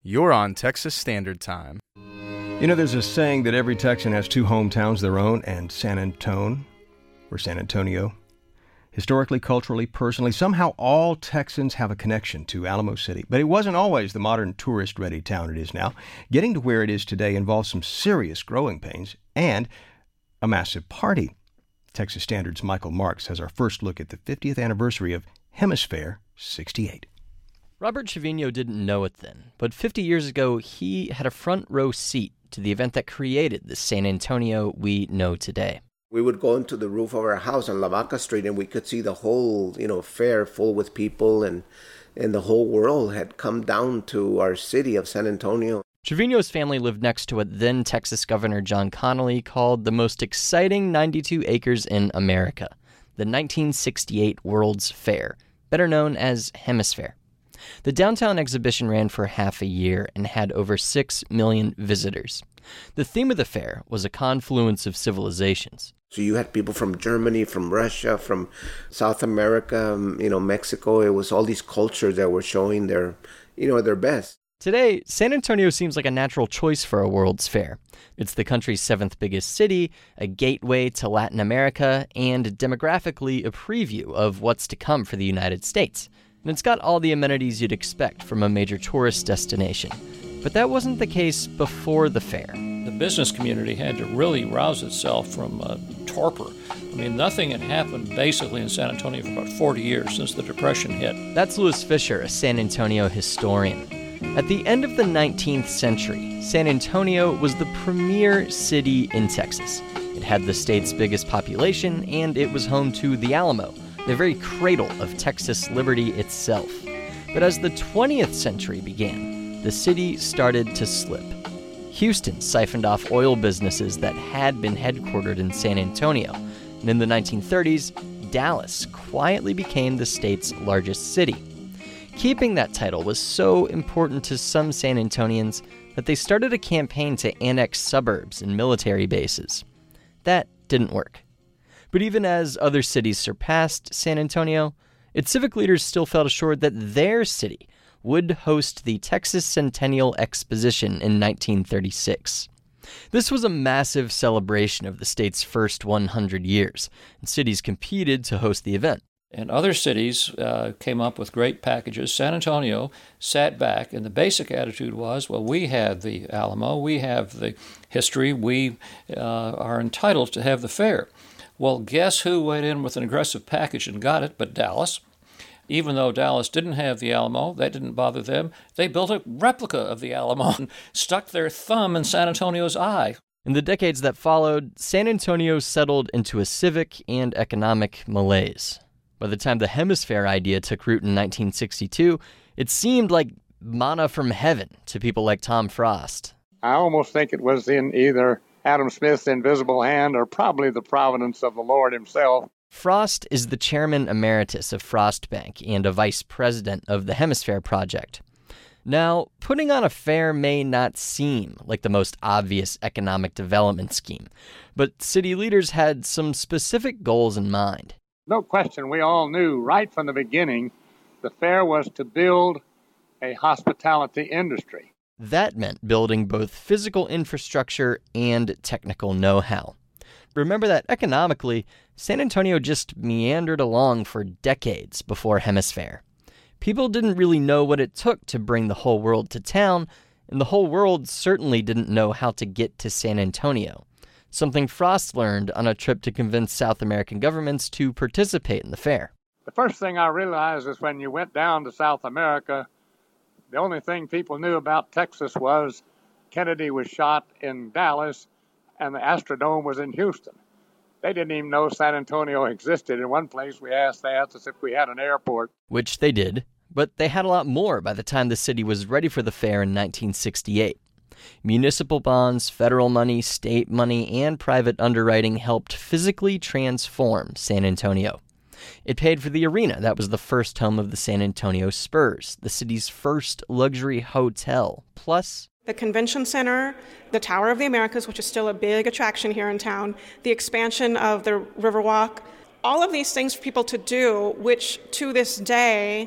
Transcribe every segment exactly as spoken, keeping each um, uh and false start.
You're on Texas Standard Time. You know, there's a saying that every Texan has two hometowns, their own and San Antone, or San Antonio. Historically, culturally, personally, somehow all Texans have a connection to Alamo City. But it wasn't always the modern tourist-ready town it is now. Getting to where it is today involves some serious growing pains and a massive party. Texas Standard's Michael Marks has our first look at the fiftieth anniversary of Hemisphere sixty-eight. Robert Trevino didn't know it then, but fifty years ago, he had a front row seat to the event that created the San Antonio we know today. We would go into the roof of our house on La Vaca Street, and we could see the whole, you know, fair full with people, and, and the whole world had come down to our city of San Antonio. Trevino's family lived next to what then Texas Governor John Connally called the most exciting ninety-two acres in America, the nineteen sixty-eight World's Fair, better known as Hemisphere. The downtown exhibition ran for half a year and had over six million visitors. The theme of the fair was a confluence of civilizations. So you had people from Germany, from Russia, from South America, you know, Mexico. It was all these cultures that were showing their, you know, their best. Today, San Antonio seems like a natural choice for a World's Fair. It's the country's seventh biggest city, a gateway to Latin America, and demographically a preview of what's to come for the United States. And it's got all the amenities you'd expect from a major tourist destination. But that wasn't the case before the fair. The business community had to really rouse itself from uh, torpor. I mean, nothing had happened basically in San Antonio for about forty years since the Depression hit. That's Louis Fisher, a San Antonio historian. At the end of the nineteenth century, San Antonio was the premier city in Texas. It had the state's biggest population, and it was home to the Alamo, the very cradle of Texas liberty itself. But as the twentieth century began, the city started to slip. Houston siphoned off oil businesses that had been headquartered in San Antonio, and in the nineteen thirties, Dallas quietly became the state's largest city. Keeping that title was so important to some San Antonians that they started a campaign to annex suburbs and military bases. That didn't work. But even as other cities surpassed San Antonio, its civic leaders still felt assured that their city would host the Texas Centennial Exposition in nineteen thirty-six. This was a massive celebration of the state's first one hundred years, and cities competed to host the event. And other cities uh, came up with great packages. San Antonio sat back, and the basic attitude was, well, we have the Alamo, we have the history, we uh, are entitled to have the fair. Well, guess who went in with an aggressive package and got it but Dallas? Even though Dallas didn't have the Alamo, that didn't bother them. They built a replica of the Alamo and stuck their thumb in San Antonio's eye. In the decades that followed, San Antonio settled into a civic and economic malaise. By the time the Hemisphere idea took root in nineteen sixty-two, it seemed like manna from heaven to people like Tom Frost. I almost think it was in either Adam Smith's invisible hand or probably the providence of the Lord himself. Frost is the chairman emeritus of Frost Bank and a vice president of the Hemisphere Project. Now, putting on a fair may not seem like the most obvious economic development scheme, but city leaders had some specific goals in mind. No question, we all knew right from the beginning the fair was to build a hospitality industry. That meant building both physical infrastructure and technical know-how. Remember that economically, San Antonio just meandered along for decades before Hemisphere. People didn't really know what it took to bring the whole world to town, and the whole world certainly didn't know how to get to San Antonio, something Frost learned on a trip to convince South American governments to participate in the fair. The first thing I realized is when you went down to South America, the only thing people knew about Texas was Kennedy was shot in Dallas and the Astrodome was in Houston. They didn't even know San Antonio existed. In one place, we asked, they asked us if we had an airport. Which they did, but they had a lot more by the time the city was ready for the fair in nineteen sixty-eight. Municipal bonds, federal money, state money, and private underwriting helped physically transform San Antonio. It paid for the arena that was the first home of the San Antonio Spurs, the city's first luxury hotel, plus the convention center, the Tower of the Americas, which is still a big attraction here in town, the expansion of the Riverwalk, all of these things for people to do, which to this day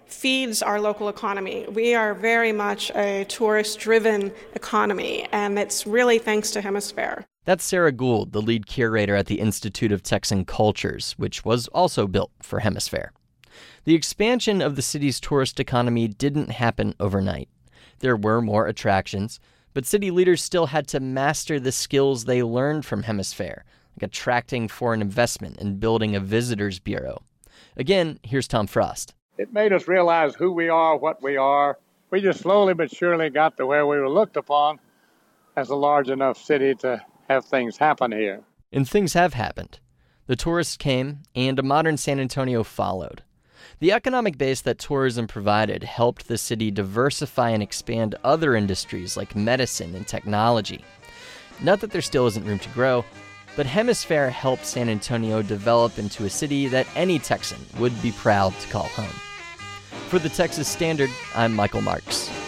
feeds our local economy. We are very much a tourist-driven economy, and it's really thanks to Hemisphere. That's Sarah Gould, the lead curator at the Institute of Texan Cultures, which was also built for Hemisphere. The expansion of the city's tourist economy didn't happen overnight. There were more attractions, but city leaders still had to master the skills they learned from Hemisphere, like attracting foreign investment and building a visitors bureau. Again, here's Tom Frost. It made us realize who we are, what we are. We just slowly but surely got to where we were looked upon as a large enough city to have things happen here. And things have happened. The tourists came, and a modern San Antonio followed. The economic base that tourism provided helped the city diversify and expand other industries like medicine and technology. Not that there still isn't room to grow, but Hemisphere helped San Antonio develop into a city that any Texan would be proud to call home. For the Texas Standard, I'm Michael Marks.